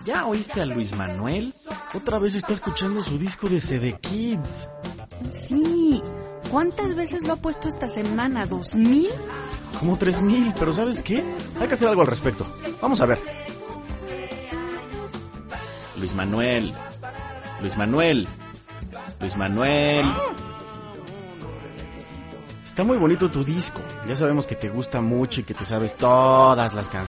¿Ya oíste a Luis Manuel? Otra vez está escuchando su disco de CD Kids. Sí. ¿Cuántas veces lo ha puesto esta semana? ¿2000? Como 3000, pero ¿sabes qué? Hay que hacer algo al respecto. Vamos a ver. Luis Manuel. Luis Manuel. Luis Manuel. Está muy bonito tu disco. Ya sabemos que te gusta mucho y que te sabes todas las canciones.